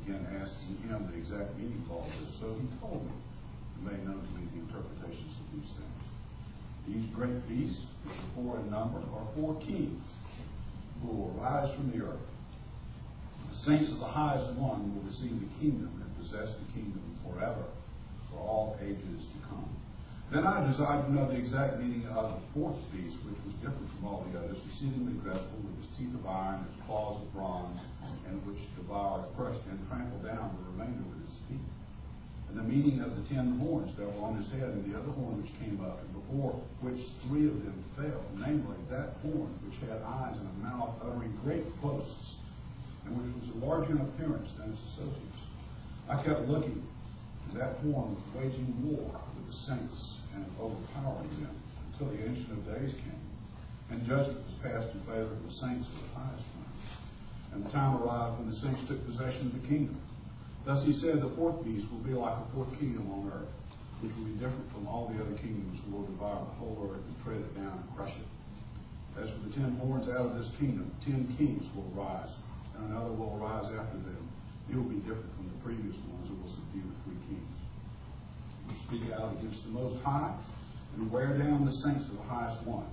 began asking him the exact meaning of all this. So he told me, and made known to me the interpretations of these things. These great beasts, which are 4 in number, are 4 kings who will rise from the earth. The saints of the highest one will receive the kingdom and possess the kingdom forever, for all ages to come. Then I desired to know the exact meaning of the 4th beast, which was different from all the others, exceedingly dreadful, with his teeth of iron, his claws of bronze, and which devoured, crushed, and trampled down the remainder with his feet. And the meaning of the 10 horns that were on his head, and the other horn which came up, and before which 3 of them fell, namely that horn which had eyes and a mouth uttering great boasts, and which was larger in appearance than its associates. I kept looking, and that horn was waging war with the saints and overpowering them until the Ancient of Days came, and judgment was passed in favor of the saints of the highest one. And the time arrived when the saints took possession of the kingdom. Thus he said, the 4th beast will be like the 4th kingdom on earth, which will be different from all the other kingdoms, who will devour the whole earth and tread it down and crush it. As for the 10 horns out of this kingdom, 10 kings will rise, and another will arise after them. It will be different from the previous ones, who will subdue the 3 kings. Speak out against the Most High and wear down the saints of the highest one.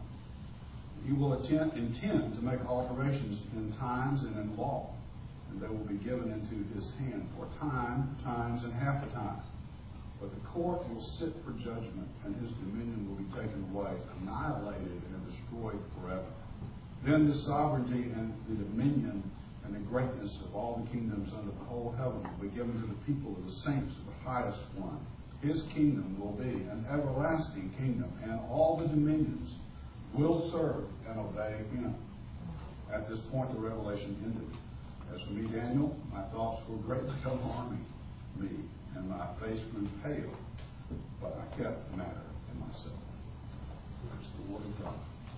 He will intend to make alterations in times and in law, and they will be given into his hand for time, times, and half a time. But the court will sit for judgment, and his dominion will be taken away, annihilated, and destroyed forever. Then the sovereignty and the dominion and the greatness of all the kingdoms under the whole heaven will be given to the people of the saints of the highest one. His kingdom will be an everlasting kingdom, and all the dominions will serve and obey him. At this point, the revelation ended. As for me, Daniel, my thoughts were greatly alarming me, and my face grew pale, but I kept the matter to myself. That's the word of God.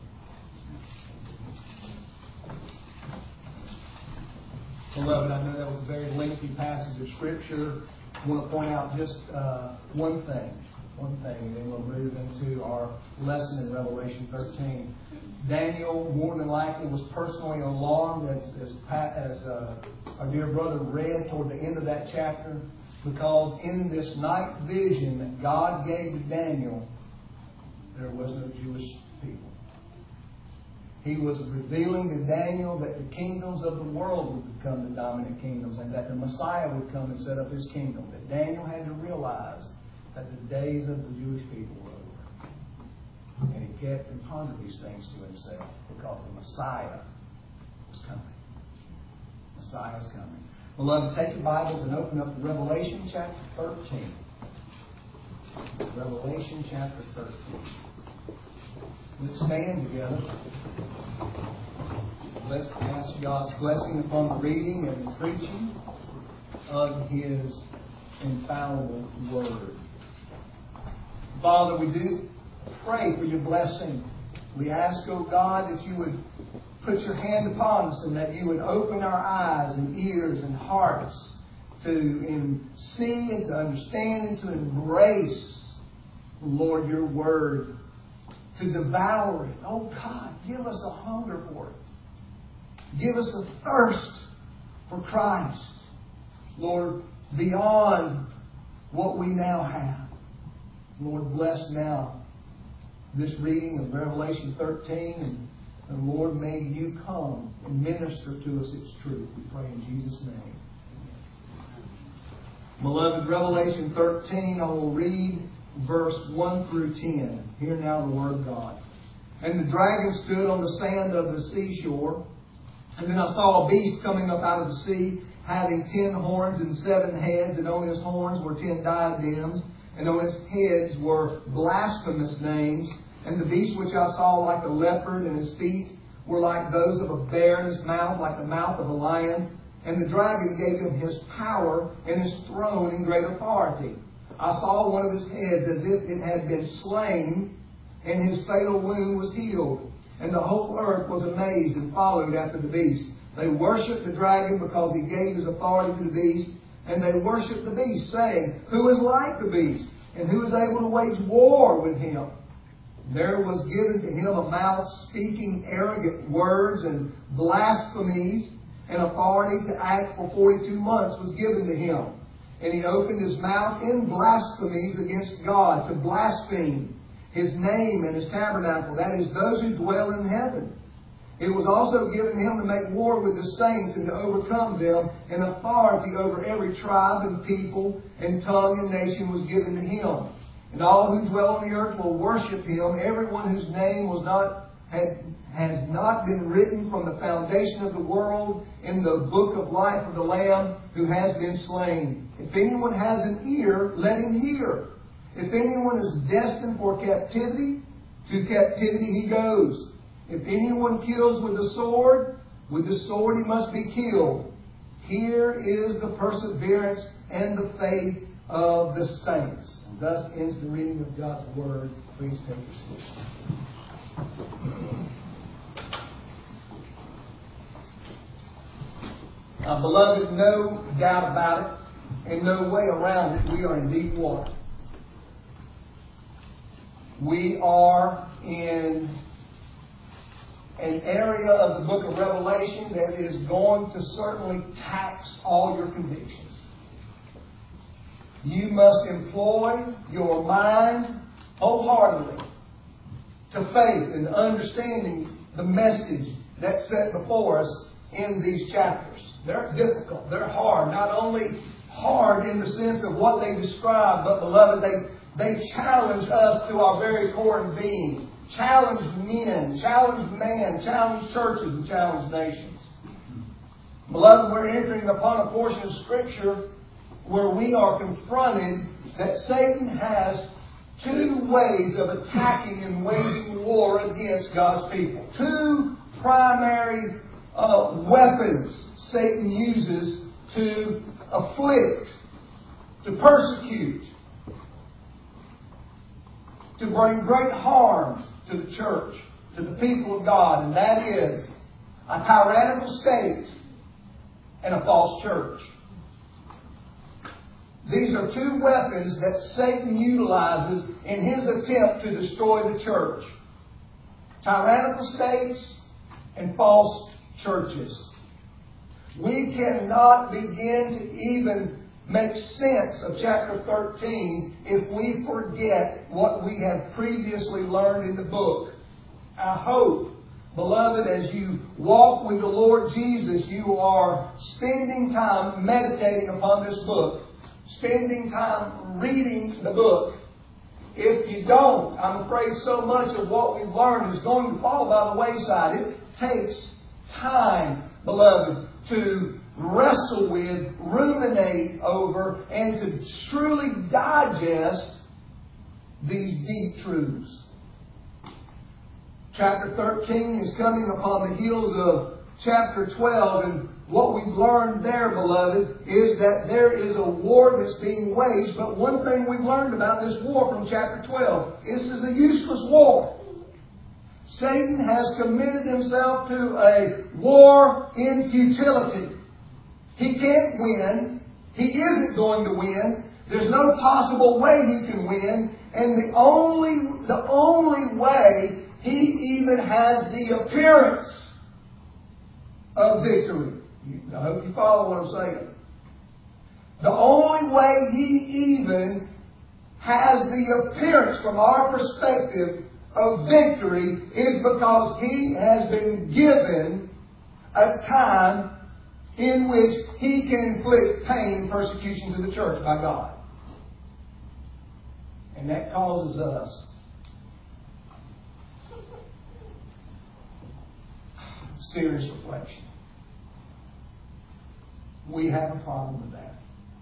Beloved, I know that was a very lengthy passage of Scripture. I want to point out just one thing, and then we'll move into our lesson in Revelation 13. Daniel, more than likely, was personally alarmed as our dear brother read toward the end of that chapter, because in this night vision that God gave to Daniel, there was no Jewish people. He was revealing to Daniel that the kingdoms of the world would become the dominant kingdoms, and that the Messiah would come and set up his kingdom. That Daniel had to realize that the days of the Jewish people were over. And he kept and pondered these things to himself, because the Messiah was coming. The Messiah is coming. Beloved, take your Bibles and open up to Revelation chapter 13. Revelation chapter 13. Let's stand together. Let's ask God's blessing upon the reading and the preaching of His infallible Word. Father, we do pray for your blessing. We ask, O God, that you would put your hand upon us, and that you would open our eyes and ears and hearts to see and to understand and to embrace, Lord, your Word. To devour it. Oh God, give us a hunger for it. Give us a thirst for Christ. Lord, beyond what we now have. Lord, bless now this reading of Revelation 13. And Lord, may you come and minister to us its truth. We pray in Jesus' name. Beloved, Revelation 13, I will read verse 1 through 10. Hear now the Word of God. And the dragon stood on the sand of the seashore. And then I saw a beast coming up out of the sea, having 10 horns and 7 heads. And on his horns were 10 diadems. And on his heads were blasphemous names. And the beast which I saw like a leopard, and his feet were like those of a bear, and his mouth like the mouth of a lion. And the dragon gave him his power and his throne and great authority. I saw one of his heads as if it had been slain, and his fatal wound was healed. And the whole earth was amazed and followed after the beast. They worshipped the dragon because he gave his authority to the beast. And they worshipped the beast, saying, Who is like the beast? And who is able to wage war with him? There was given to him a mouth speaking arrogant words and blasphemies. and authority to act for 42 months was given to him. And he opened his mouth in blasphemies against God, to blaspheme His name and His tabernacle, that is, those who dwell in heaven. It was also given him to make war with the saints and to overcome them, and authority over every tribe and people and tongue and nation was given to him. And all who dwell on the earth will worship him, everyone whose name has not been written from the foundation of the world in the book of life of the Lamb who has been slain. If anyone has an ear, let him hear. If anyone is destined for captivity, to captivity he goes. If anyone kills with the sword he must be killed. Here is the perseverance and the faith of the saints. And thus ends the reading of God's Word. Please take your seats. Beloved, no doubt about it, and no way around it, we are in deep water. We are in an area of the book of Revelation that is going to certainly tax all your convictions. You must employ your mind wholeheartedly to faith and understanding the message that's set before us in these chapters. They're difficult. They're hard. Not only hard in the sense of what they describe, but, beloved, they challenge us to our very core and being. Challenge men, challenge man, challenge churches, and challenge nations. Beloved, we're entering upon a portion of Scripture where we are confronted that Satan has two ways of attacking and waging war against God's people. Two primary weapons Satan uses to afflict, to persecute, to bring great harm to the church, to the people of God, and that is a tyrannical state and a false church. These are two weapons that Satan utilizes in his attempt to destroy the church. Tyrannical states and false churches. We cannot begin to even make sense of chapter 13 if we forget what we have previously learned in the book. I hope, beloved, as you walk with the Lord Jesus, you are spending time meditating upon this book, spending time reading the book. If you don't, I'm afraid so much of what we've learned is going to fall by the wayside. It takes time, beloved, to wrestle with, ruminate over, and to truly digest these deep truths. Chapter 13 is coming upon the heels of chapter 12, and what we've learned there, beloved, is that there is a war that's being waged. But one thing we've learned about this war from chapter 12, this is a useless war. Satan has committed himself to a war in futility. He can't win. He isn't going to win. There's no possible way he can win. And the only way he even has the appearance of victory. I hope you follow what I'm saying. The only way he even has the appearance from our perspective of victory is because he has been given a time in which he can inflict pain and persecution to the church by God. And that causes us serious reflection. We have a problem with that.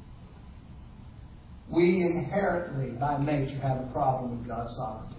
We inherently, by nature, have a problem with God's sovereignty.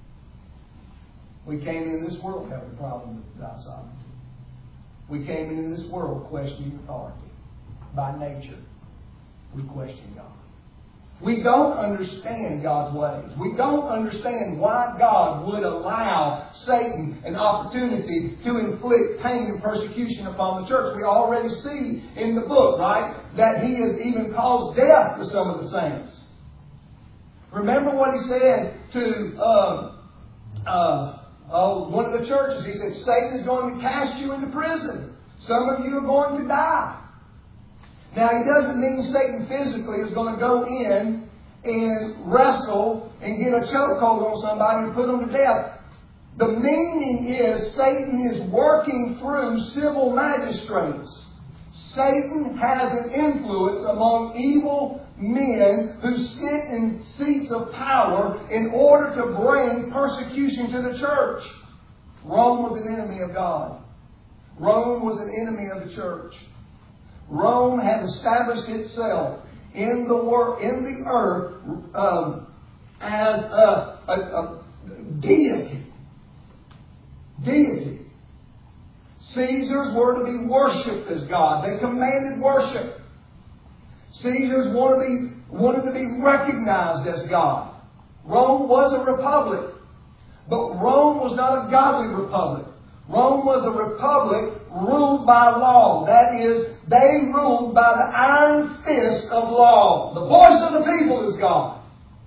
We came into this world having a problem with God's sovereignty. We came into this world questioning authority. By nature, we question God. We don't understand God's ways. We don't understand why God would allow Satan an opportunity to inflict pain and persecution upon the church. We already see in the book, right, that he has even caused death to some of the saints. Remember what he said to one of the churches. He said, Satan is going to cast you into prison Some of you are going to die. Now, He doesn't mean Satan physically is going to go in and wrestle and get a chokehold on somebody and put them to death. The meaning is Satan is working through civil magistrates. Satan has an influence among evil men who sit in seats of power in order to bring persecution to the church. Rome was an enemy of God. Rome was an enemy of the church. Rome had established itself in the earth as a deity. Deity. Caesars were to be worshipped as God. They commanded worship. Caesars wanted to be recognized as God. Rome was a republic. But Rome was not a godly republic. Rome was a republic ruled by law. That is, they ruled by the iron fist of law. The voice of the people is God.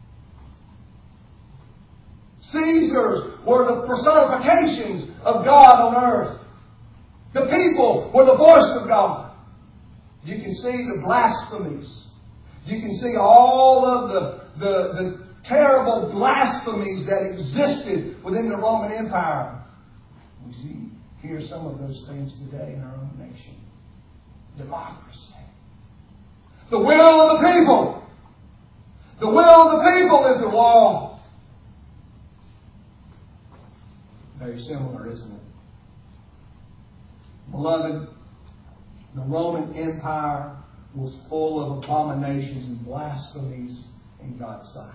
Caesars were the personifications of God on earth. The people were the voice of God. You can see the blasphemies. You can see all of the terrible blasphemies that existed within the Roman Empire. We hear some of those things today in our own nation. Democracy. The will of the people. The will of the people is the law. Very similar, isn't it? Beloved, the Roman Empire was full of abominations and blasphemies in God's sight.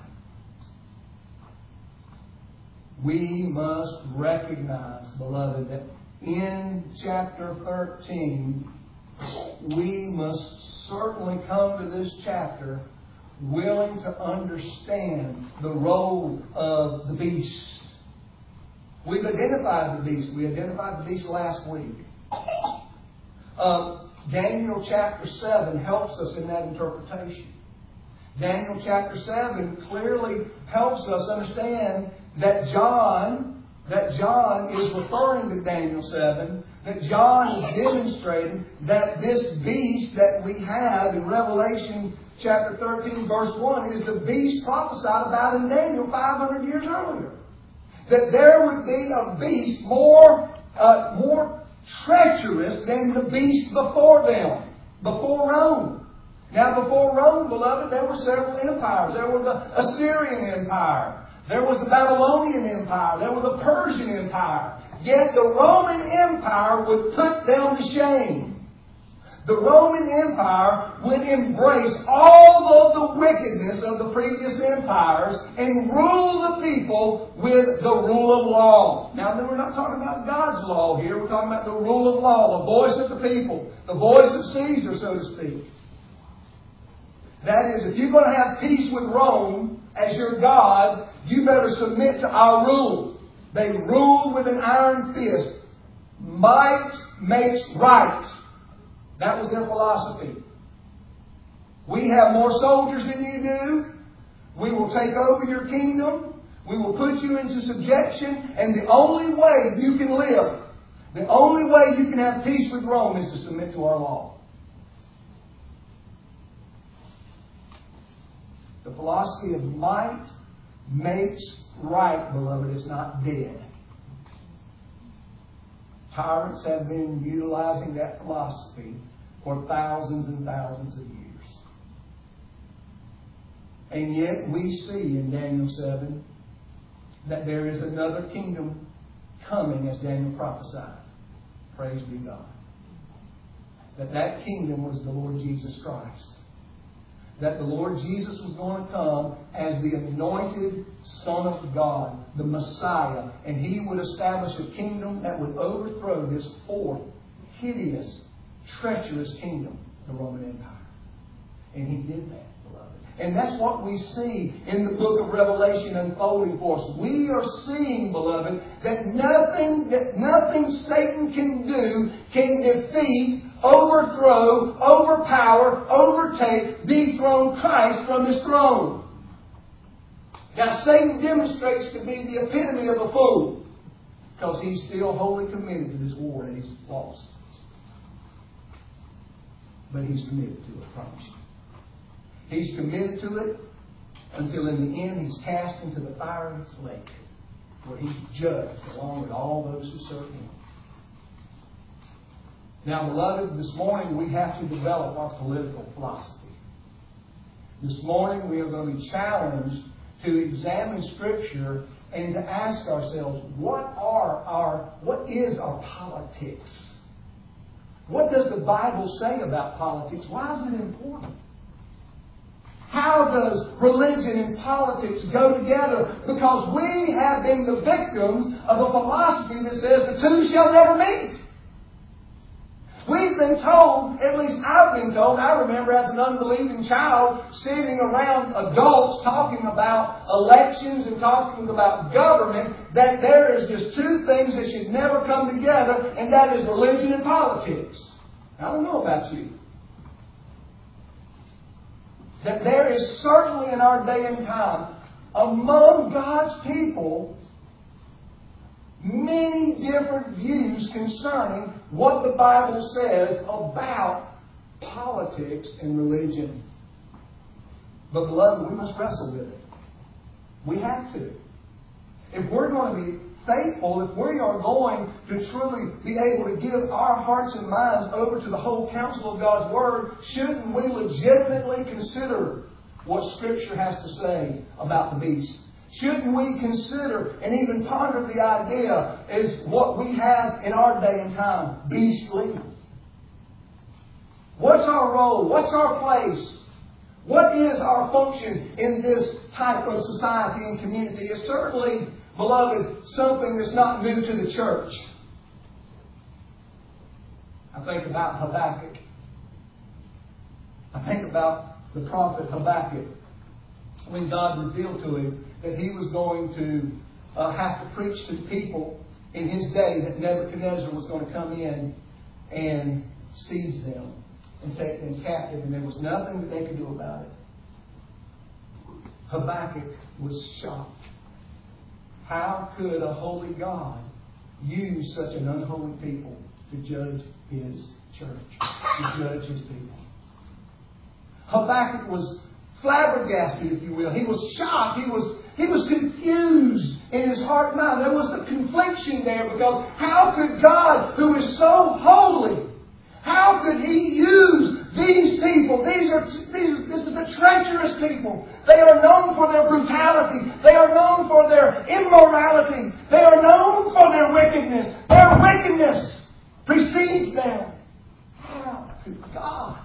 We must recognize, beloved, that in chapter 13, we must certainly come to this chapter willing to understand the role of the beast. We've identified the beast. We identified the beast last week. Daniel chapter 7 helps us in that interpretation. Daniel chapter 7 clearly helps us understand that John is referring to Daniel 7, that John is demonstrating that this beast that we have in Revelation chapter 13 verse 1 is the beast prophesied about in Daniel 500 years earlier. That there would be a beast more treacherous than the beast before them, before Rome. Now, before Rome, beloved, there were several empires. There was the Assyrian Empire. There was the Babylonian Empire. There was the Persian Empire. Yet the Roman Empire would put them to shame. The Roman Empire would embrace all of the wickedness of the previous empires and rule the people with the rule of law. Now, we're not talking about God's law here. We're talking about the rule of law, the voice of the people, the voice of Caesar, so to speak. That is, if you're going to have peace with Rome as your God, you better submit to our rule. They rule with an iron fist. Might makes right. That was their philosophy. We have more soldiers than you do. We will take over your kingdom. We will put you into subjection. And the only way you can live, the only way you can have peace with Rome is to submit to our law. The philosophy of might makes right, beloved, is not dead. Tyrants have been utilizing that philosophy for thousands and thousands of years. And yet we see in Daniel 7 that there is another kingdom coming as Daniel prophesied. Praise be God. That kingdom was the Lord Jesus Christ. That the Lord Jesus was going to come as the anointed Son of God, the Messiah, and He would establish a kingdom that would overthrow this fourth, hideous, treacherous kingdom, the Roman Empire. And He did that, beloved. And that's what we see in the book of Revelation unfolding for us. We are seeing, beloved, that nothing Satan can do can defeat, overthrow, overpower, overtake, dethrone Christ from His throne. Now, Satan demonstrates to be the epitome of a fool because he's still wholly committed to this war that he's lost. But he's committed to it, I promise you. He's committed to it until in the end he's cast into the fiery lake, where he's judged along with all those who serve him. Now, beloved, this morning we have to develop our political philosophy. This morning we are going to be challenged to examine Scripture and to ask ourselves, what is our politics? What does the Bible say about politics? Why is it important? How does religion and politics go together? Because we have been the victims of a philosophy that says the two shall never meet. We've been told, at least I've been told, I remember as an unbelieving child sitting around adults talking about elections and talking about government, that there is just two things that should never come together, and that is religion and politics. I don't know about you. That there is certainly in our day and time, among God's people, many different views concerning what the Bible says about politics and religion. But beloved, we must wrestle with it. We have to. If we're going to be faithful, if we are going to truly be able to give our hearts and minds over to the whole counsel of God's Word, shouldn't we legitimately consider what Scripture has to say about the beast? Shouldn't we consider and even ponder the idea, is what we have in our day and time beastly? What's our role? What's our place? What is our function in this type of society and community? It's certainly, beloved, something that's not new to the church. I think about Habakkuk. I think about the prophet Habakkuk. When God revealed to him that he was going to have to preach to people in his day, that Nebuchadnezzar was going to come in and seize them and take them captive, and there was nothing that they could do about it. Habakkuk was shocked. How could a holy God use such an unholy people to judge His church, to judge His people? Habakkuk was flabbergasted, if you will. He was shocked. He was confused in his heart and mind. There was a confliction there, because how could God, who is so holy, how could He use these people? This is a treacherous people. They are known for their brutality. They are known for their immorality. They are known for their wickedness. Their wickedness precedes them. How could God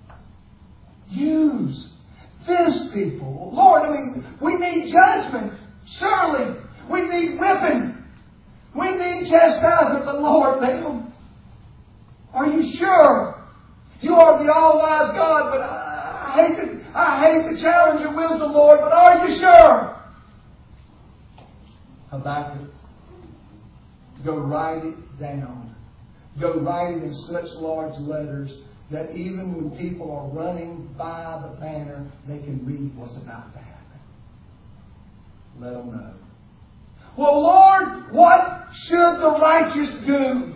use this people? Lord, we need judgment. Surely. We need whipping. We need chastisement. But Lord, are you sure? You are the all-wise God, but I hate to challenge your wisdom, Lord, but are you sure? Habakkuk, go write it down. Go write it in such large letters that even when people are running by the banner, they can read what's about to happen. Let them know. Well, Lord, what should the righteous do?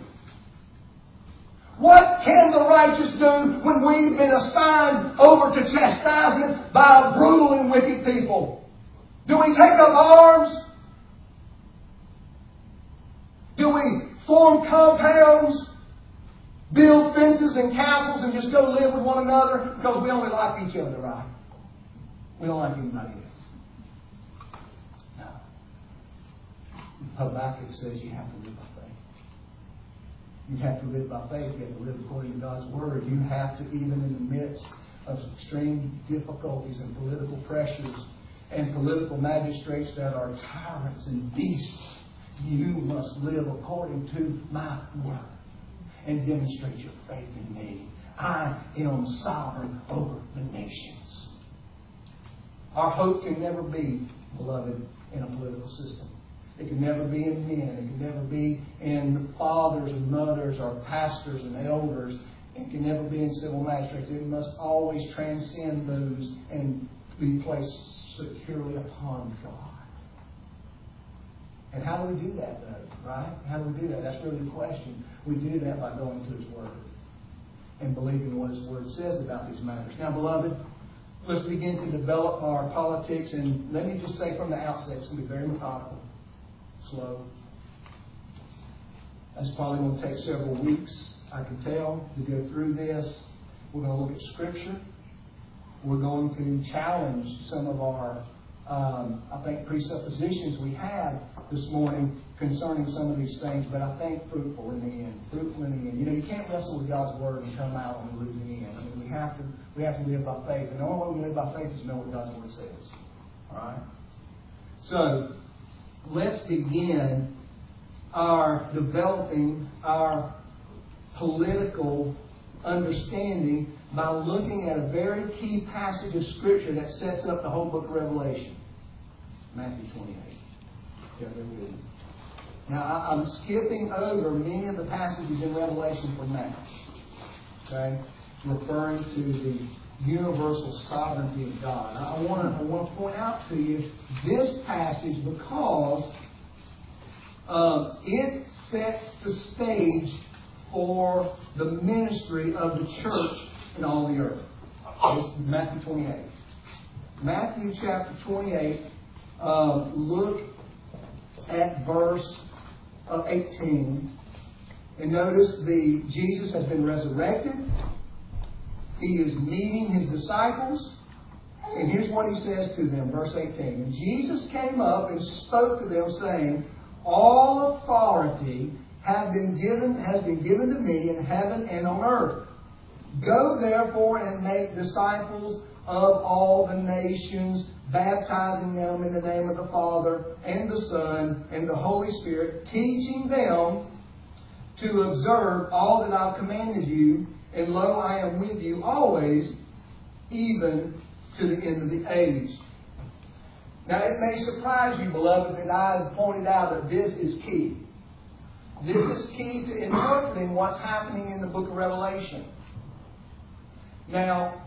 What can the righteous do when we've been assigned over to chastisement by brutal and wicked people? Do we take up arms? Do we form compounds? Build fences and castles and just go live with one another because we only like each other, right? We don't like anybody else. No. Habakkuk says you have to live by faith. You have to live by faith. You have to live according to God's Word. You have to, even in the midst of extreme difficulties and political pressures and political magistrates that are tyrants and beasts, you must live according to my Word and demonstrate your faith in me. I am sovereign over the nations. Our hope can never be, beloved, in a political system. It can never be in men. It can never be in fathers and mothers or pastors and elders. It can never be in civil magistrates. It must always transcend those and be placed securely upon God. And how do we do that, though? Right? How do we do that? That's really the question. We do that by going to His Word. and believing what His Word says about these matters. Now, beloved, let's begin to develop our politics. And let me just say from the outset, it's going to be very methodical, slow. That's probably going to take several weeks, I can tell, to go through this. We're going to look at Scripture. We're going to challenge some of our, I think, presuppositions we have this morning concerning some of these things, but I think fruitful in the end. Fruitful in the end. You know, you can't wrestle with God's Word and come out on the losing end. I mean, we have to live by faith. And the only way we live by faith is to know what God's Word says. All right? So, let's begin our developing our political understanding by looking at a very key passage of Scripture that sets up the whole book of Revelation. Matthew 28. Yeah, there we go. Now, I'm skipping over many of the passages in Revelation for now. Okay? Referring to the universal sovereignty of God. I want to point out to you this passage because it sets the stage for the ministry of the church in all the earth. This is Matthew 28. Matthew chapter 28, look at verse 18. And notice Jesus has been resurrected. He is meeting His disciples. And here's what He says to them, verse 18. And Jesus came up and spoke to them, saying, all authority has been given to me in heaven and on earth. Go therefore and make disciples of all the nations, baptizing them in the name of the Father and the Son and the Holy Spirit, teaching them to observe all that I've commanded you. And lo, I am with you always, even to the end of the age. Now, it may surprise you, beloved, that I have pointed out that this is key. This is key to interpreting what's happening in the book of Revelation. Now,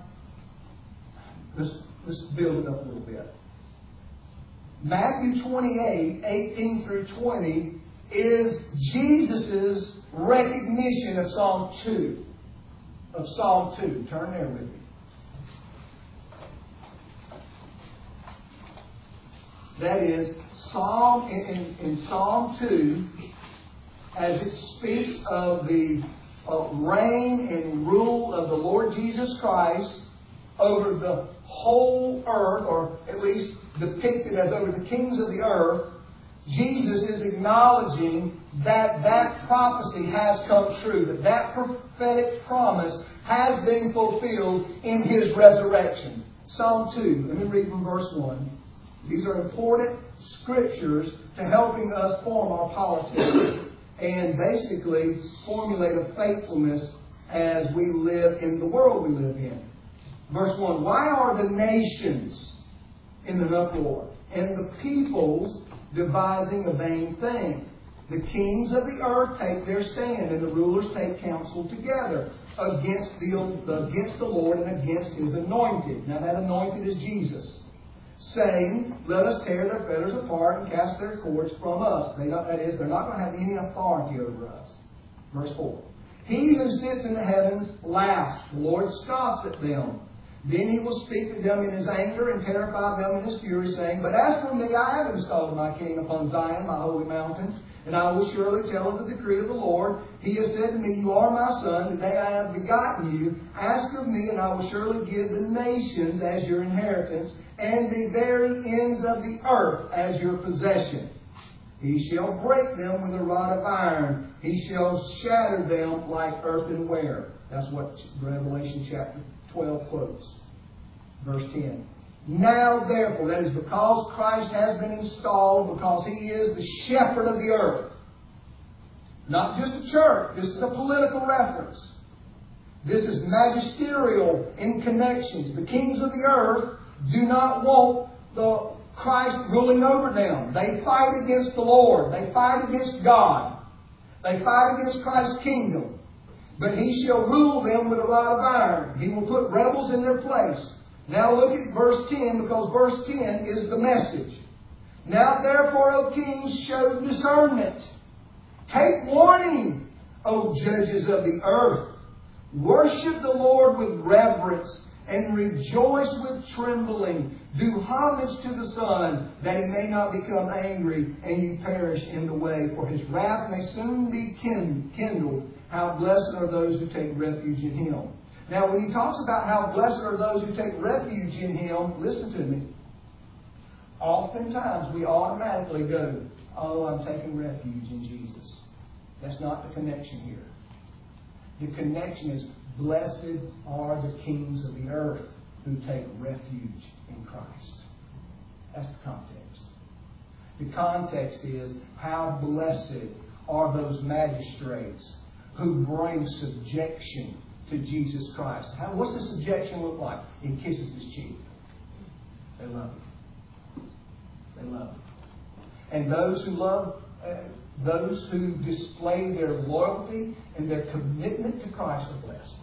let's build it up a little bit. Matthew 28, 18 through 20, is Jesus' recognition of Psalm 2. Of Psalm 2. Turn there with me. That is, Psalm in Psalm 2, as it speaks of the reign and rule of the Lord Jesus Christ over the whole earth, or at least depicted as over the kings of the earth, Jesus is acknowledging that that prophecy has come true, that that prophetic promise has been fulfilled in His resurrection. Psalm 2, let me read from verse 1. These are important scriptures to helping us form our politics and basically formulate a faithfulness as we live in the world we live in. Verse 1, why are the nations in an uproar, and the peoples devising a vain thing? The kings of the earth take their stand, and the rulers take counsel together against the Lord and against His anointed. Now that anointed is Jesus. Saying, let us tear their fetters apart and cast their cords from us. That is, they're not going to have any authority over us. Verse 4. He who sits in the heavens laughs. The Lord scoffs at them. Then He will speak to them in His anger and terrify them in His fury, saying, but as for me, I have installed my king upon Zion, my holy mountain. And I will surely tell of the decree of the Lord. He has said to me, you are my son. Today I have begotten you. Ask of me, and I will surely give the nations as your inheritance, and the very ends of the earth as your possession. He shall break them with a rod of iron. He shall shatter them like earthenware. That's what Revelation chapter 12 quotes. Verse 10. Now therefore, that is because Christ has been installed, because He is the shepherd of the earth. Not just a church. This is a political reference. This is magisterial in connections. The kings of the earth do not want the Christ ruling over them. They fight against the Lord. They fight against God. They fight against Christ's kingdom. But He shall rule them with a rod of iron. He will put rebels in their place. Now look at verse 10, because verse 10 is the message. Now therefore, O kings, show discernment. Take warning, O judges of the earth. Worship the Lord with reverence and rejoice with trembling. Do homage to the Son, that He may not become angry and you perish in the way, for His wrath may soon be kindled. How blessed are those who take refuge in Him. Now, when He talks about how blessed are those who take refuge in Him, listen to me. Oftentimes we automatically go, oh, I'm taking refuge in Jesus. That's not the connection here. The connection is, blessed are the kings of the earth who take refuge in Christ. That's the context. The context is, how blessed are those magistrates who bring subjection to Jesus Christ. What's the subjection look like? He kisses His cheek. They love Him. They love Him. And those who love, those who display their loyalty and their commitment to Christ are blessed.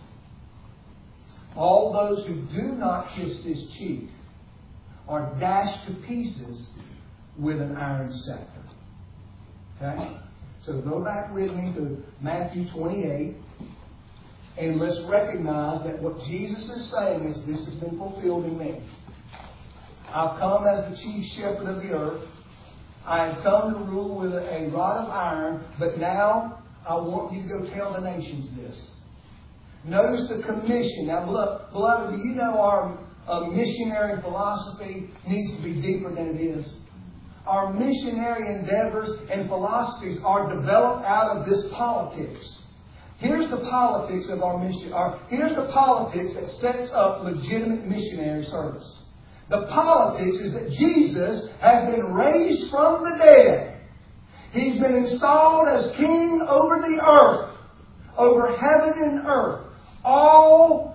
All those who do not kiss His cheek are dashed to pieces with an iron scepter. Okay? So go back with me to Matthew 28. And let's recognize that what Jesus is saying is, this has been fulfilled in me. I've come as the chief shepherd of the earth. I have come to rule with a rod of iron, but now I want you to go tell the nations this. Notice the commission. Now, beloved, do you know our missionary philosophy needs to be deeper than it is? Our missionary endeavors and philosophies are developed out of this politics. Here's the politics of our mission. Here's the politics that sets up legitimate missionary service. The politics is that Jesus has been raised from the dead. He's been installed as king over the earth, over heaven and earth. All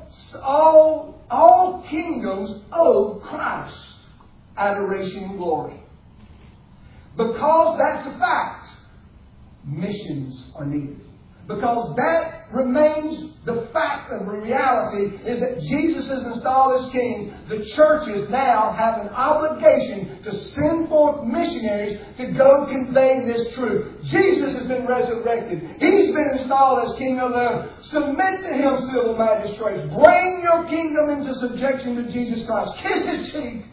kingdoms owe Christ adoration and glory. Because that's a fact, missions are needed. Because that remains the fact of the reality is that Jesus is installed as king. The churches now have an obligation to send forth missionaries to go convey this truth. Jesus has been resurrected. He's been installed as king of the earth. Submit to Him, civil magistrates. Bring your kingdom into subjection to Jesus Christ. Kiss His cheek.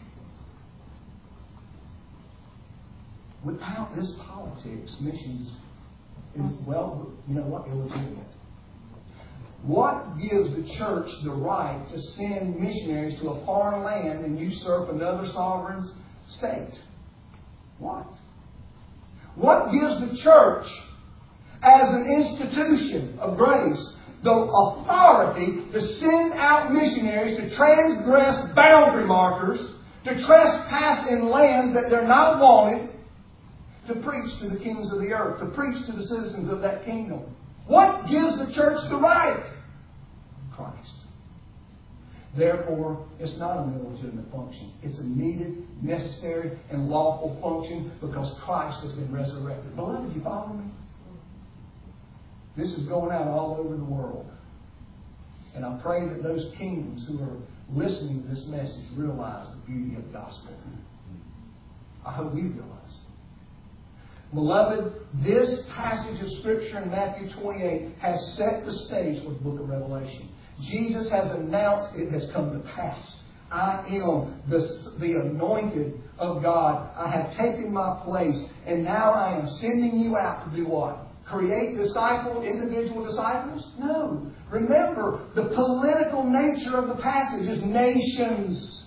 Without this politics, missions is, well, you know what? Illegitimate. What gives the church the right to send missionaries to a foreign land and usurp another sovereign state? What? What gives the church, as an institution of grace, the authority to send out missionaries to transgress boundary markers, to trespass in lands that they're not wanted, to preach to the kings of the earth, to preach to the citizens of that kingdom? What gives the church the right? Christ. Therefore, it's not an illegitimate function. It's a needed, necessary, and lawful function because Christ has been resurrected. Beloved, you follow me? This is going out all over the world. And I pray that those kingdoms who are listening to this message realize the beauty of the gospel. I hope we realize it. Beloved, this passage of Scripture in Matthew 28 has set the stage for the book of Revelation. Jesus has announced it has come to pass. I am the anointed of God. I have taken my place, and now I am sending you out to do what? Create individual disciples? No. Remember, the political nature of the passage is nations.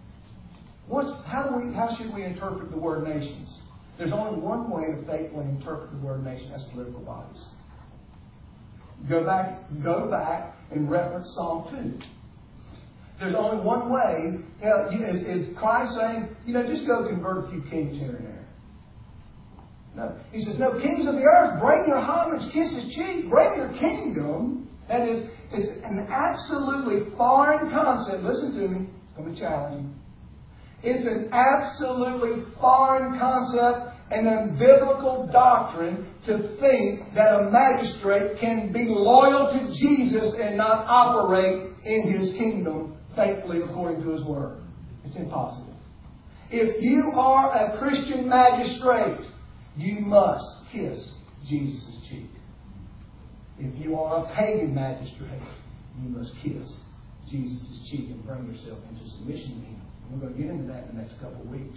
How should we interpret the word nations? There's only one way to faithfully interpret the word nation. That's political bodies. Go back and reference Psalm 2. There's only one way. Is Christ saying, just go convert a few kings here and there? No. He says, no, kings of the earth, bring your homage, kiss His cheek, bring your kingdom. That is, it's an absolutely foreign concept. Listen to me. I'm going to challenge you. It's an absolutely foreign concept and unbiblical doctrine to think that a magistrate can be loyal to Jesus and not operate in His kingdom faithfully according to His word. It's impossible. If you are a Christian magistrate, you must kiss Jesus' cheek. If you are a pagan magistrate, You must kiss Jesus' cheek and bring yourself into submission to Him. We're going to get into that in the next couple of weeks.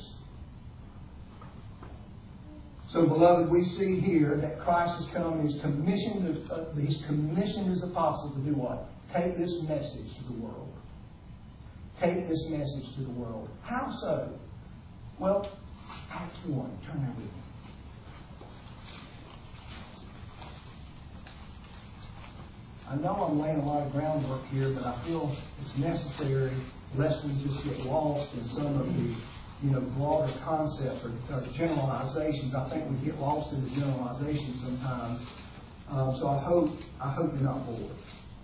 So, beloved, we see here that Christ has come and He's commissioned His apostles to do what? Take this message to the world. Take this message to the world. How so? Well, Acts 1. Turn there with me. I know I'm laying a lot of groundwork here, but I feel it's necessary lest we just get lost in some of the broader concepts or generalizations. I think we get lost in the generalizations sometimes. So I hope you're not bored.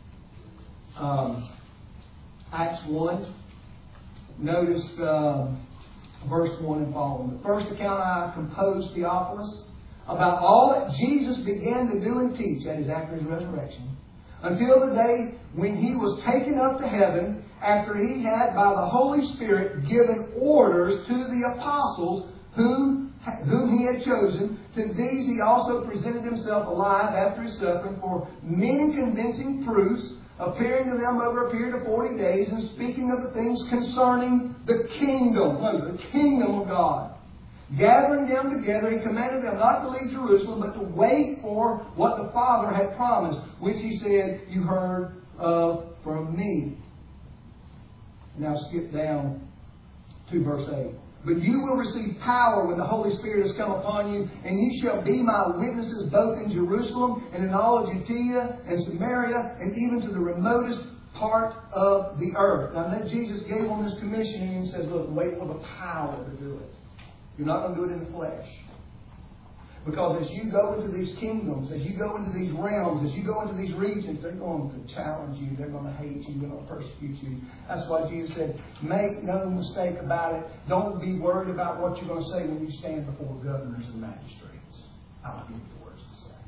Acts 1. Notice verse 1 and following. The first account I composed, Theophilus, about all that Jesus began to do and teach, that is after His resurrection, until the day when He was taken up to heaven, after He had by the Holy Spirit given orders to the apostles whom He had chosen. To these He also presented Himself alive after His suffering for many convincing proofs, appearing to them over a period of 40 days and speaking of the things concerning the kingdom. No, the kingdom of God. Gathering them together, He commanded them not to leave Jerusalem, but to wait for what the Father had promised, which He said, you heard of from me. Now skip down to verse 8. But you will receive power when the Holy Spirit has come upon you, and ye shall be my witnesses both in Jerusalem and in all of Judea and Samaria, and even to the remotest part of the earth. Now then Jesus gave them this commission, and He said, look, wait for the power to do it. You're not going to do it in the flesh. Because as you go into these kingdoms, as you go into these realms, as you go into these regions, they're going to challenge you. They're going to hate you. They're going to persecute you. That's why Jesus said, make no mistake about it. Don't be worried about what you're going to say when you stand before governors and magistrates. I'll give you the words to say.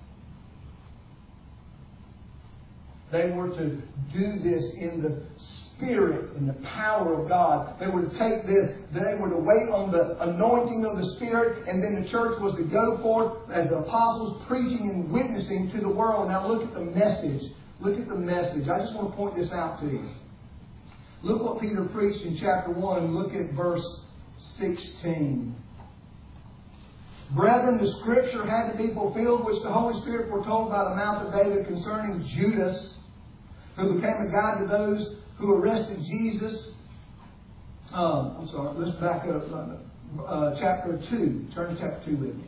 They were to do this in the Spirit and the power of God. They were to take this, they were to wait on the anointing of the Spirit, and then the church was to go forth as the apostles preaching and witnessing to the world. Now look at the message. Look at the message. I just want to point this out to you. Look what Peter preached in chapter 1. Look at verse 16. Brethren, the Scripture had to be fulfilled, which the Holy Spirit foretold by the mouth of David concerning Judas, who became a guide to those who arrested Jesus. Let's back up. Chapter 2. Turn to chapter 2 with me.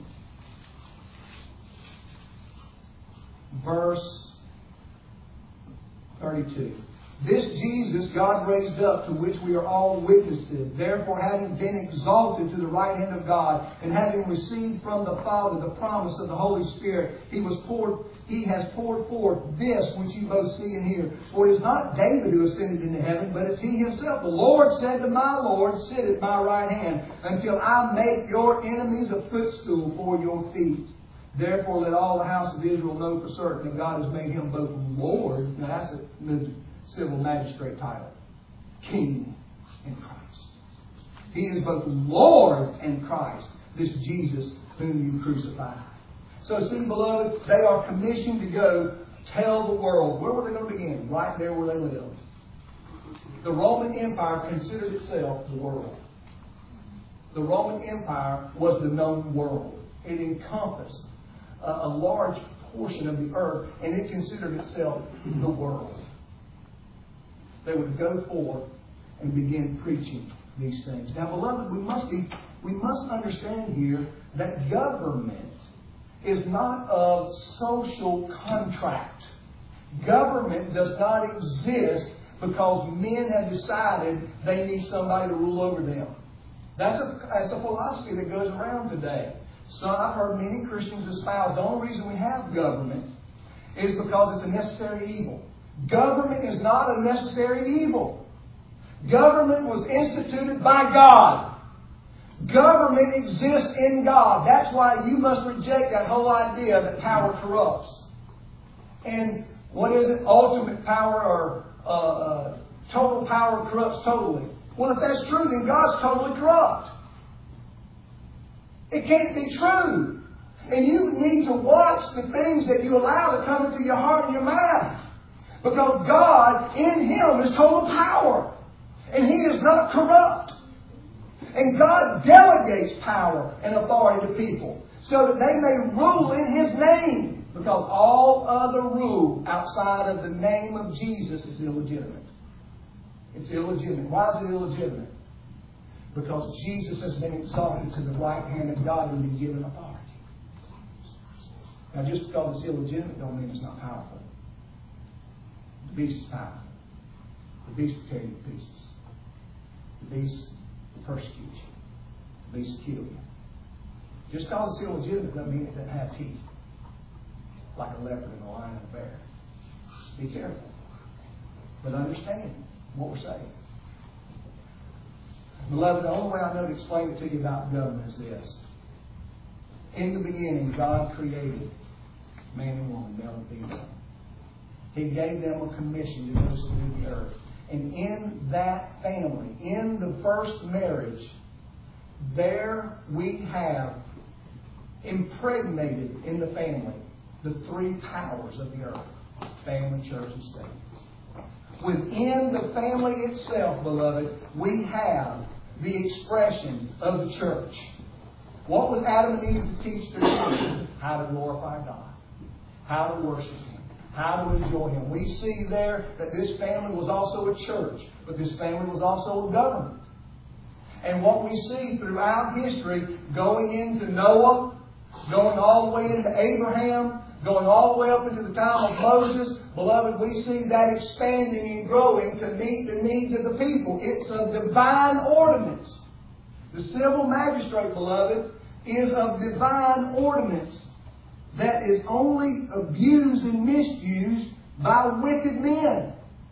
Verse 32. This Jesus God raised up, to which we are all witnesses. Therefore, having been exalted to the right hand of God, and having received from the Father the promise of the Holy Spirit, He has poured forth this which you both see and hear. For it is not David who ascended into heaven, but it's He Himself. The Lord said to my Lord, sit at my right hand, until I make your enemies a footstool for your feet. Therefore, let all the house of Israel know for certain that God has made Him both Lord. Now that's a civil magistrate title. King and Christ. He is both Lord and Christ. This Jesus whom you crucified. So see, beloved, they are commissioned to go tell the world. Where were they going to begin? Right there where they lived. The Roman Empire considered itself the world. The Roman Empire was the known world. It encompassed a large portion of the earth, and it considered itself the world. They would go forth and begin preaching these things. Now, beloved, we must understand here that government is not of social contract. Government does not exist because men have decided they need somebody to rule over them. That's a philosophy that goes around today. So I've heard many Christians espouse the only reason we have government is because it's a necessary evil. Government is not a necessary evil. Government was instituted by God. Government exists in God. That's why you must reject that whole idea that power corrupts. And what is it? Ultimate power or total power corrupts totally. Well, if that's true, then God's totally corrupt. It can't be true. And you need to watch the things that you allow to come into your heart and your mind. Because God in Him is total power. And He is not corrupt. And God delegates power and authority to people so that they may rule in His name. Because all other rule outside of the name of Jesus is illegitimate. It's illegitimate. Why is it illegitimate? Because Jesus has been exalted to the right hand of God and been given authority. Now, just because it's illegitimate don't mean it's not powerful. The beast is powerful. The beast will tear you to pieces. The beast will persecute you. The beast will kill you. Just because it's illegitimate doesn't mean it doesn't have teeth. Like a leopard and a lion and a bear. Be careful. But understand what we're saying. Beloved, the only way I know to explain it to you about government is this. In the beginning, God created man and woman, male and female. He gave them a commission to go through the earth. And in that family, in the first marriage, there we have impregnated in the family the three powers of the earth. Family, church, and state. Within the family itself, beloved, we have the expression of the church. What was Adam and Eve to teach their children? How to glorify God. How to worship Him. How to enjoy Him. We see there that this family was also a church, but this family was also a government. And what we see throughout history, going into Noah, going all the way into Abraham, going all the way up into the time of Moses, beloved, we see that expanding and growing to meet the needs of the people. It's a divine ordinance. The civil magistrate, beloved, is of divine ordinance that is only abused and misused by wicked men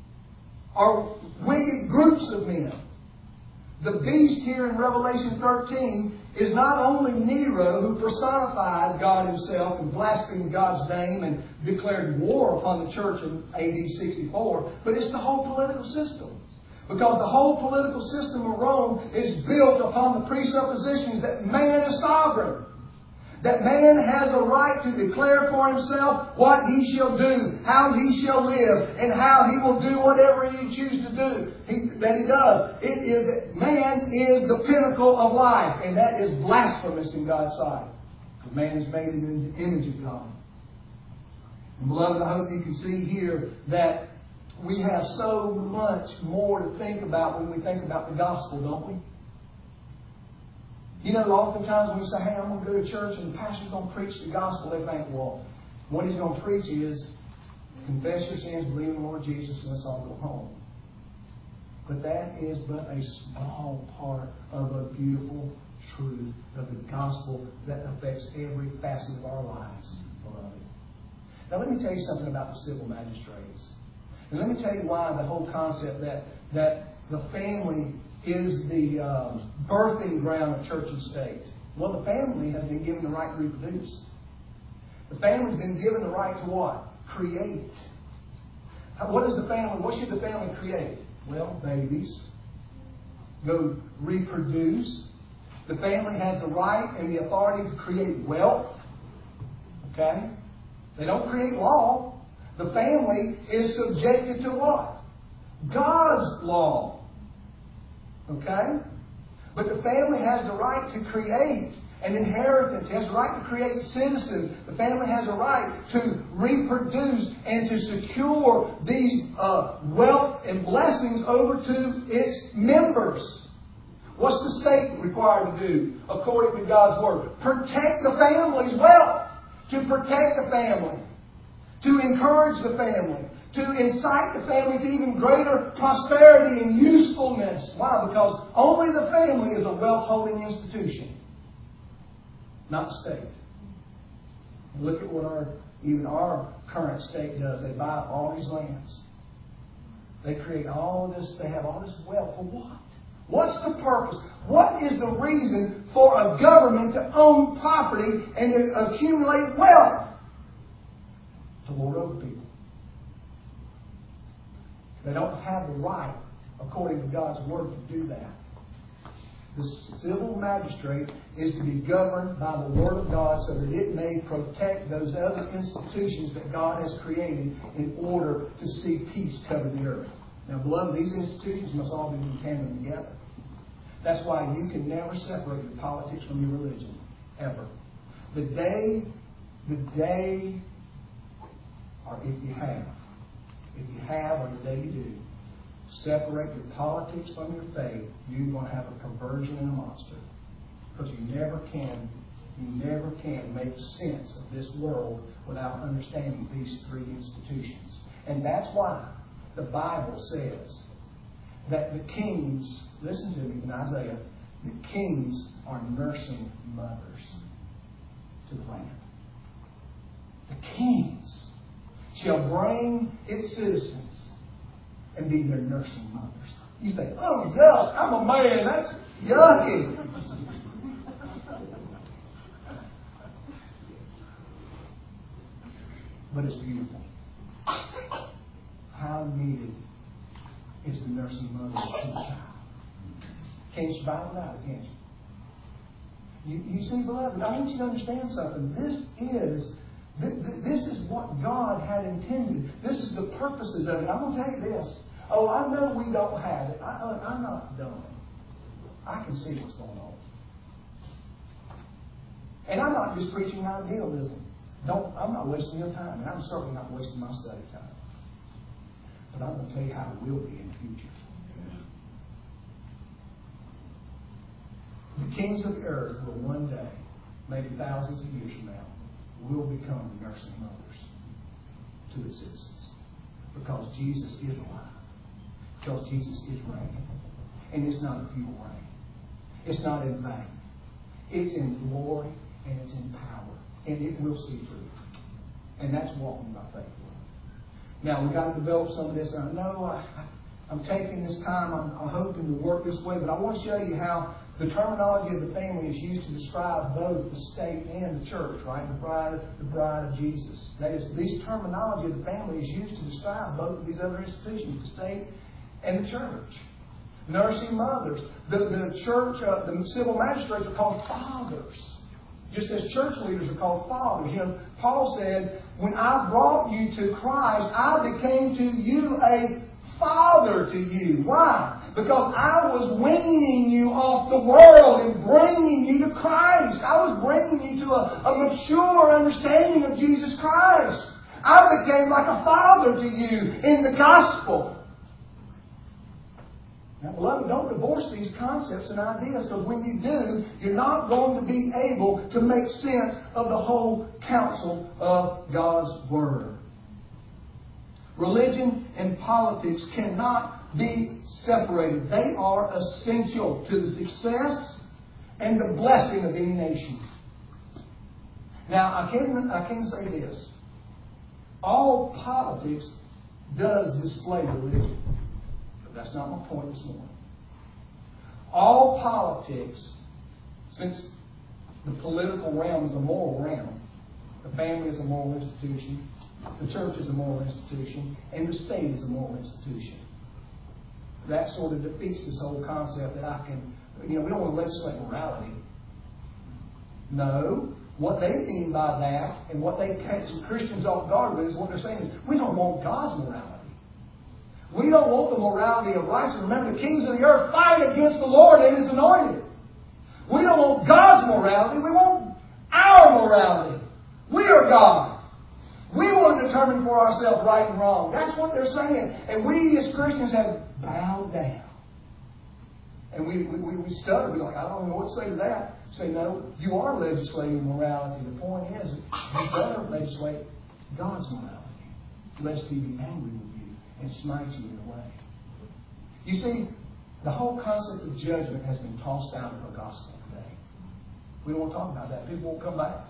or wicked groups of men. The beast here in Revelation 13 is not only Nero, who personified God Himself and blasphemed God's name and declared war upon the church in AD 64, but it's the whole political system. Because the whole political system of Rome is built upon the presuppositions that man is sovereign. That man has a right to declare for himself what he shall do, how he shall live, and how he will do whatever he chooses to do. That he does. Man is the pinnacle of life, and that is blasphemous in God's sight. Because man is made in the image of God. And beloved, I hope you can see here that we have so much more to think about when we think about the gospel, don't we? You know, oftentimes when we say, hey, I'm going to go to church and the pastor's going to preach the gospel, they think, well, what he's going to preach is confess your sins, believe in the Lord Jesus, and let's all go home. But that is but a small part of a beautiful truth of the gospel that affects every facet of our lives, beloved. Now let me tell you something about the civil magistrates. And let me tell you why the whole concept that the family is the birthing ground of church and state. Well, the family has been given the right to reproduce. The family's been given the right to what? Create. What is the family? What should the family create? Well, babies. Go reproduce. The family has the right and the authority to create wealth. Okay? They don't create law. The family is subjected to what? God's law. Okay? But the family has the right to create an inheritance. It has the right to create citizens. The family has a right to reproduce and to secure these wealth and blessings over to its members. What's the state required to do according to God's Word? Protect the family's wealth. To protect the family. To encourage the family. To incite the family to even greater prosperity and usefulness. Why? Because only the family is a wealth-holding institution. Not the state. Look at what even our current state does. They buy up all these lands. They create all this, they have all this wealth. For what? What's the purpose? What is the reason for a government to own property and to accumulate wealth? To lord over people. They don't have the right, according to God's Word, to do that. The civil magistrate is to be governed by the Word of God so that it may protect those other institutions that God has created in order to see peace cover the earth. Now, beloved, these institutions must all be in tandem together. That's why you can never separate your politics from your religion, ever. The day, or if you have, or the day you do, separate your politics from your faith, you're going to have a perversion and a monster. Because you never can make sense of this world without understanding these three institutions. And that's why the Bible says that the kings, listen to me in Isaiah, the kings are nursing mothers to the land. The kings shall bring its citizens and be their nursing mothers. You think, oh, yuck, I'm a man, that's yucky. But it's beautiful. How needed is the nursing mother to the child? Can't survive without it, can't you? You see, beloved, I want you to understand something. This is what God had intended. This is the purposes of it. I'm going to tell you this. Oh, I know we don't have it. I'm not dumb. I can see what's going on. And I'm not just preaching idealism. I'm not wasting your time, and I'm certainly not wasting my study time. But I'm going to tell you how it will be in the future. The kings of the earth will one day, maybe thousands of years from now, will become the nursing mothers to the citizens. Because Jesus is alive. Because Jesus is reigning. And it's not a futile reign. It's not in vain. It's in glory and it's in power. And it will see through. And that's walking by faith. Now, we've got to develop some of this. And I know I'm taking this time. I'm hoping to work this way. But I want to show you how the terminology of the family is used to describe both the state and the church, right? The bride of Jesus. That is, this terminology of the family is used to describe both of these other institutions, the state and the church. Nursing mothers. The church, the civil magistrates are called fathers. Just as church leaders are called fathers. You know, Paul said, when I brought you to Christ, I became to you a father to you. Why? Because I was weaning you off the world and bringing you to Christ. I was bringing you to a mature understanding of Jesus Christ. I became like a father to you in the gospel. Now, beloved, don't divorce these concepts and ideas, because when you do, you're not going to be able to make sense of the whole counsel of God's Word. Religion and politics cannot be separated. They are essential to the success and the blessing of any nation. Now, I can say this. All politics does display religion. But that's not my point this morning. All politics, since the political realm is a moral realm, the family is a moral institution, the church is a moral institution, and the state is a moral institution. That sort of defeats this whole concept that we don't want to legislate morality. No. What they mean by that, and what they catch Christians off guard with, is what they're saying is, we don't want God's morality. We don't want the morality of righteousness. Remember, the kings of the earth fight against the Lord and His anointed. We don't want God's morality. We want our morality. We are God. We want to determine for ourselves right and wrong. That's what they're saying. And we as Christians have bowed down. And we stutter. We're like, I don't know what to say to that. Say, no, you are legislating morality. The point is, you better legislate God's morality, lest He be angry with you and smite you in a way. You see, the whole concept of judgment has been tossed out of our gospel today. We don't want to talk about that. People won't come back.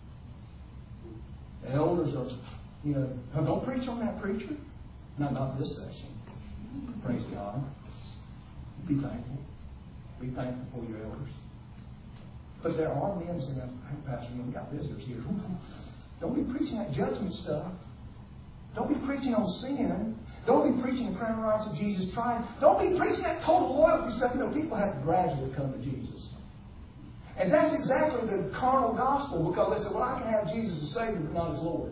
The elders are, don't preach on that, preacher. Not this session. Praise God. Be thankful. Be thankful for your elders. But there are men saying, hey, Pastor, we got visitors here. Don't be preaching that judgment stuff. Don't be preaching on sin. Don't be preaching the crown rights of Jesus Christ. Don't be preaching that total loyalty stuff. You know, people have to gradually come to Jesus. And that's exactly the carnal gospel, because they say, well, I can have Jesus as Savior, but not as Lord.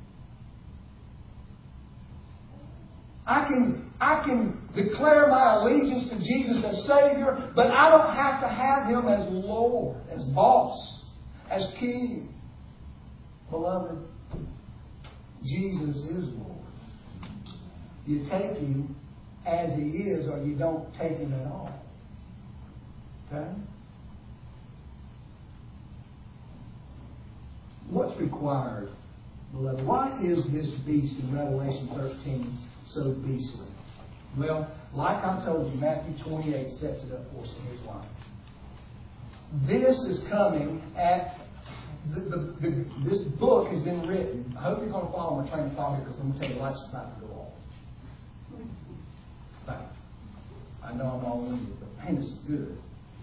I can declare my allegiance to Jesus as Savior, but I don't have to have Him as Lord, as boss, as King. Beloved, Jesus is Lord. You take Him as He is, or you don't take Him at all. Okay? What's required, beloved? Why is this beast in Revelation 13 so beastly? Well, like I told you, Matthew 28 sets it up for us in His life. This is coming at this book has been written. I hope you're going to follow my train of thought here, because I'm going to tell you the light's about to go off. But I know I'm all in you, but man, this is good.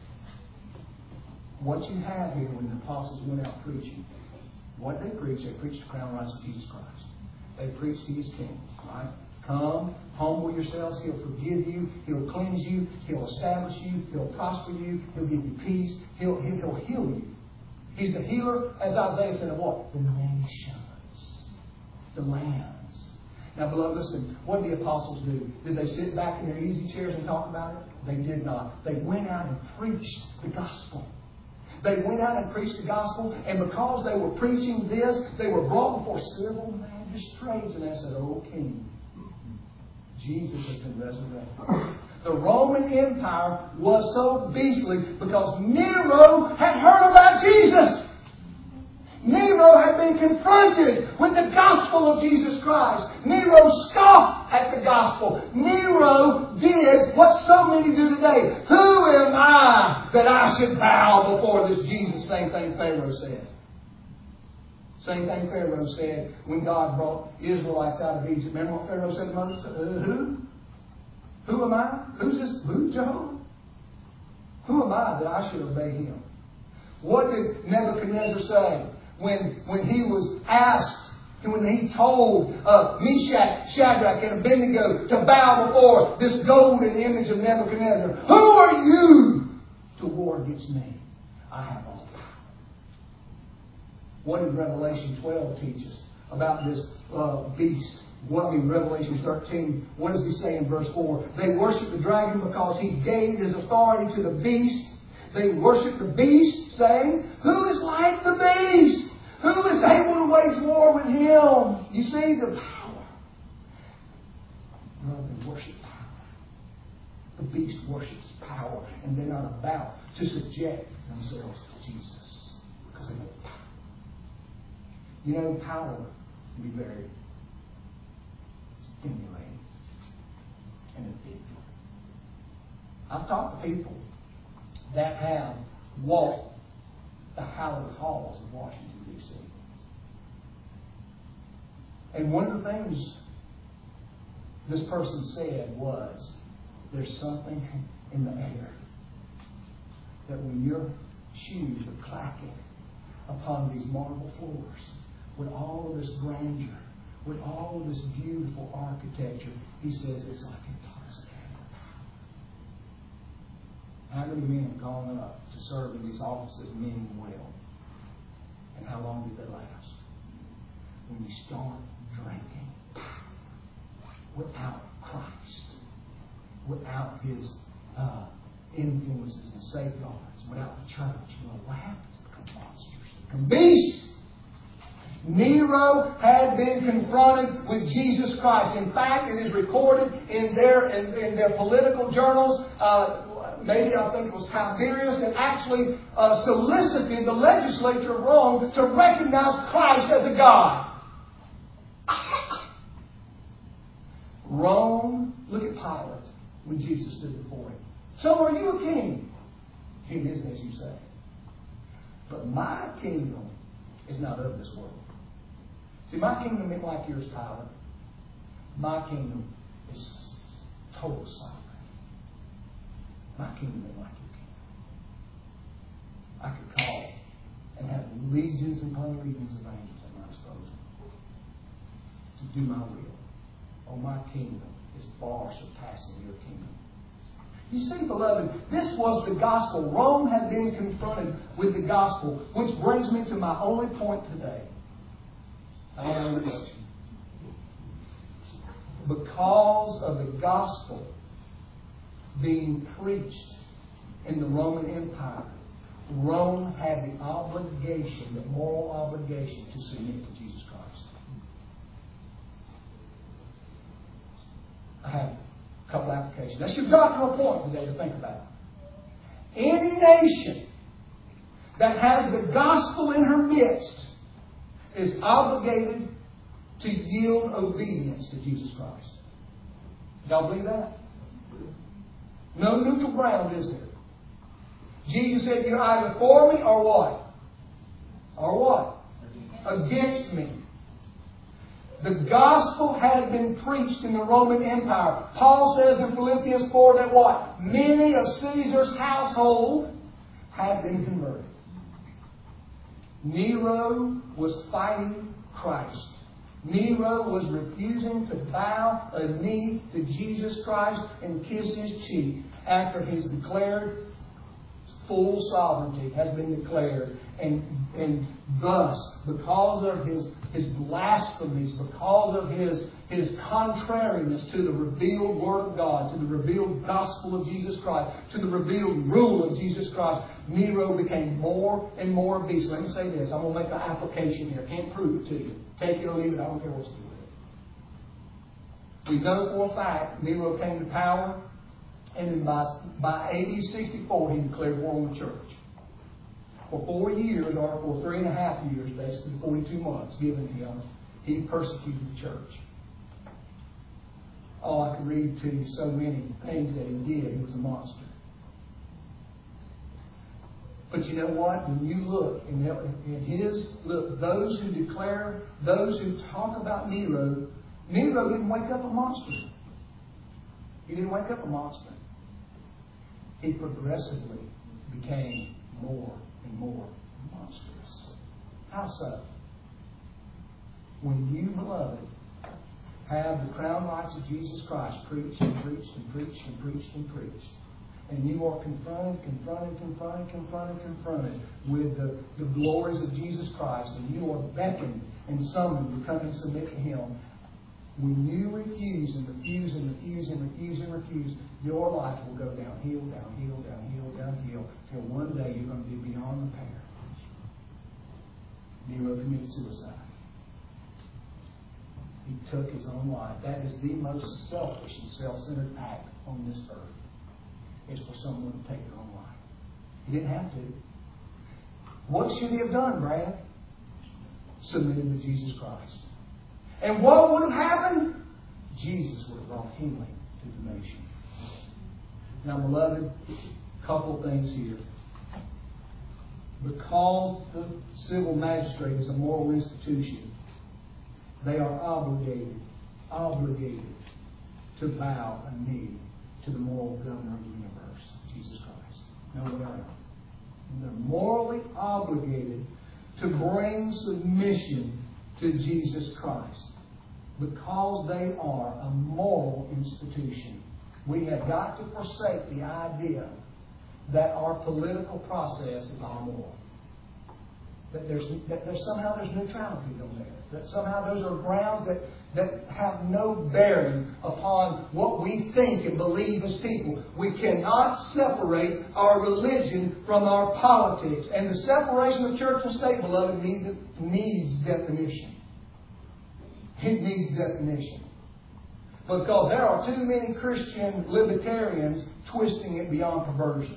What you have here when the apostles went out preaching, what they preached the crown rights of Jesus Christ. They preached He is King. Right? Come, humble yourselves. He'll forgive you. He'll cleanse you. He'll establish you. He'll prosper you. He'll give you peace. He'll heal you. He's the healer, as Isaiah said, of what? The nations. The lands. Now, beloved, listen. What did the apostles do? Did they sit back in their easy chairs and talk about it? They did not. They went out and preached the gospel. They went out and preached the gospel, and because they were preaching this, they were brought before civil magistrates, and they said, "O King, Jesus has been resurrected." The Roman Empire was so beastly because Nero had heard about Jesus. Nero had been confronted with the gospel of Jesus Christ. Nero scoffed at the gospel. Nero did what so many do today. Who am I that I should bow before this Jesus? Same thing Pharaoh said. Same thing Pharaoh said when God brought Israelites out of Egypt. Remember what Pharaoh said to Moses? Who? Who am I? Who's this? Who's Jehovah? Who am I that I should obey Him? What did Nebuchadnezzar say when he was asked, and when he told Meshach, Shadrach, and Abednego to bow before this golden image of Nebuchadnezzar? Who are you to war against me? I have all power. What did Revelation 12 teach us about this beast? Revelation 13, what does He say in verse 4? They worship the dragon because he gave his authority to the beast. They worship the beast, saying, "Who is like the beast? Who is able to wage war with him?" You see the power. No, they worship power. The beast worships power, and they're not about to subject themselves to Jesus because they know power. You know, power can be very stimulating and addictive. I've talked to people that have walked the hallowed halls of Washington, D.C. And one of the things this person said was, there's something in the air that when your shoes are clacking upon these marble floors, with all of this grandeur, with all of this beautiful architecture, he says it's like intoxicating. How many men have gone up to serve in these offices, meaning well? And how long did they last? When you start drinking without Christ, without His influences and safeguards, without the church, what happens? It becomes monsters. It becomes beasts. Nero had been confronted with Jesus Christ. In fact, it is recorded in their political journals. Maybe I think it was Tiberius that actually solicited the legislature of Rome to recognize Christ as a god. Rome, look at Pilate when Jesus stood before him. So are you a king? He is, as you say. But my kingdom is not of this world. See, my kingdom isn't like yours, Pilate. My kingdom is total sovereign. My kingdom isn't like your kingdom. I could call and have legions upon legions of angels at my disposal to do my will. Oh, my kingdom is far surpassing your kingdom. You see, beloved, this was the gospel. Rome had been confronted with the gospel, which brings me to my only point today. I want to introduction. Because of the gospel being preached in the Roman Empire, Rome had the obligation, the moral obligation, to submit to Jesus Christ. I have a couple applications. That's your doctrinal point today to think about. Any nation that has the gospel in her midst is obligated to yield obedience to Jesus Christ. Y'all believe that? No neutral ground, is there? Jesus said, you're either for me or what? Or what? Against me. The gospel had been preached in the Roman Empire. Paul says in Philippians 4 that what? Many of Caesar's household had been converted. Nero was fighting Christ. Nero was refusing to bow a knee to Jesus Christ and kiss His cheek after His declared full sovereignty has been declared. And thus, because of his blasphemies, because of his contrariness to the revealed Word of God, to the revealed gospel of Jesus Christ, to the revealed rule of Jesus Christ, Nero became more and more beast. Let me say this. I'm going to make an application here. I can't prove it to you. Take it or leave it. I don't care what you do with it. We know for a fact Nero came to power, and then by AD 64 he declared war on the church. For 4 years, or for 3.5 years, basically 42 months given him, he persecuted the church. Oh, I could read to you so many things that he did. He was a monster. But you know what? When you look in his look, those who declare, those who talk about Nero, Nero didn't wake up a monster. He didn't wake up a monster. He progressively became more and more monstrous. How so? When you, beloved, have the crown rights of Jesus Christ preached and preached and preached and preached and preached, and you are confronted with the glories of Jesus Christ, and you are beckoned and summoned to come and submit to Him, when you refuse and refuse and refuse and refuse and refuse, your life will go downhill, till one day you're going to be beyond repair. Nero committed suicide. He took his own life. That is the most selfish and self-centered act on this earth. It's for someone to take their own life. He didn't have to. What should he have done, Brad? Submitted to Jesus Christ. And what would have happened? Jesus would have brought healing to the nation. Now, beloved, a couple of things here. Because the civil magistrate is a moral institution, they are obligated to bow a knee to the moral governor of the universe, Jesus Christ. No way around. They're morally obligated to bring submission to Jesus Christ. Because they are a moral institution, we have got to forsake the idea that our political process is amoral. That there's neutrality on there. That somehow those are grounds that have no bearing upon what we think and believe as people. We cannot separate our religion from our politics. And the separation of church and state, beloved, needs definition. It needs definition. Because there are too many Christian libertarians twisting it beyond perversion.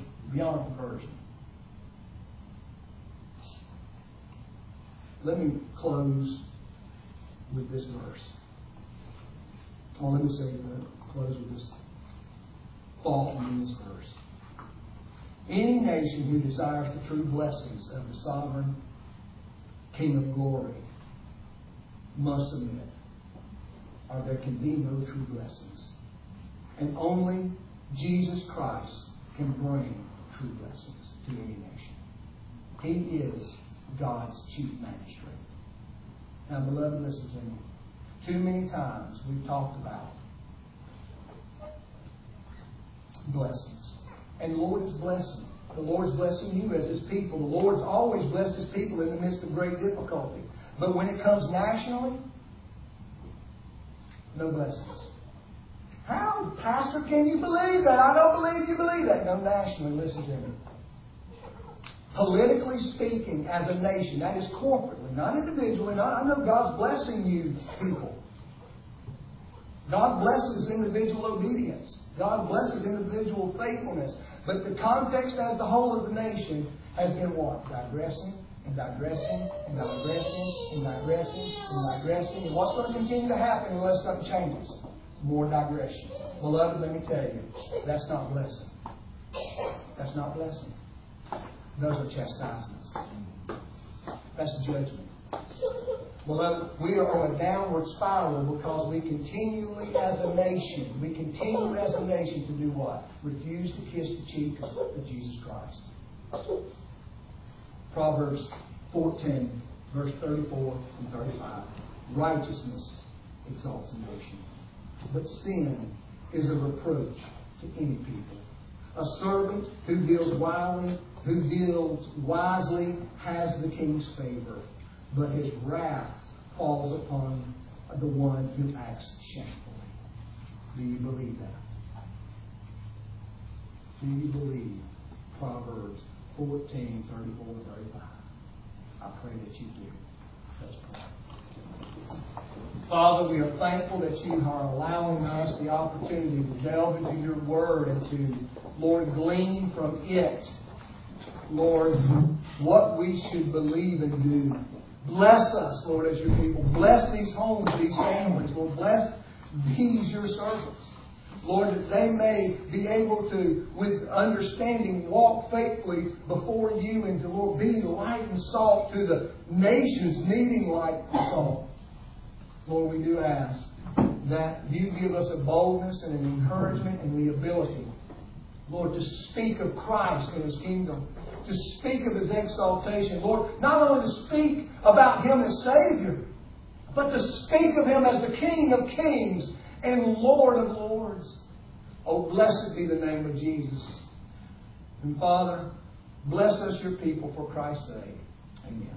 Let me close with this verse. Or let me say, close with this thought in this verse. Any nation who desires the true blessings of the sovereign King of glory must submit, or there can be no true blessings. And only Jesus Christ can bring true blessings to any nation. He is God's chief magistrate. Now, beloved, listen to me. Too many times we've talked about blessings. And the Lord is blessing. The Lord's blessing you as His people. The Lord's always blessed His people in the midst of great difficulty. But when it comes nationally, no blessings. How, Pastor, can you believe that? I don't believe you believe that. No, nationally, listen to me. Politically speaking, as a nation, that is corporately, not individually. I know God's blessing you, people. God blesses individual obedience. God blesses individual faithfulness. But the context as the whole of the nation has been what? Digressing and digressing and digressing and digressing and digressing. And what's going to continue to happen unless something changes? More digression. Beloved, let me tell you, that's not blessing. That's not blessing. Those are chastisements. That's judgment. Beloved, we are on a downward spiral because we continually as a nation to do what? Refuse to kiss the cheek of Jesus Christ. Proverbs 14, verse 34 and 35. Righteousness exalts a nation, but sin is a reproach to any people. A servant who deals wisely has the king's favor, but his wrath falls upon the one who acts shamefully. Do you believe that? Do you believe Proverbs 14, 34, and 35? I pray that you do. Let's pray. Father, we are thankful that you are allowing us the opportunity to delve into your word and to, Lord, glean from it, Lord, what we should believe and do. Bless us, Lord, as your people. Bless these homes, these families. Lord, bless these, your servants. Lord, that they may be able to, with understanding, walk faithfully before you and to, Lord, be light and salt to the nations needing light and salt. Lord, we do ask that you give us a boldness and an encouragement and the ability, Lord, to speak of Christ and His kingdom, to speak of His exaltation. Lord, not only to speak about Him as Savior, but to speak of Him as the King of kings and Lord of lords. Oh, blessed be the name of Jesus. And Father, bless us, your people, for Christ's sake. Amen.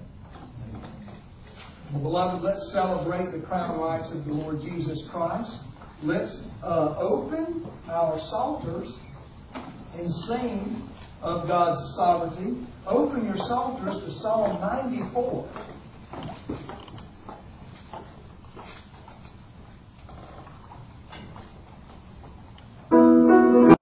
Well, beloved, let's celebrate the crown rights of the Lord Jesus Christ. Let's open our psalters and sing of God's sovereignty. Open your psalters to Psalm 94.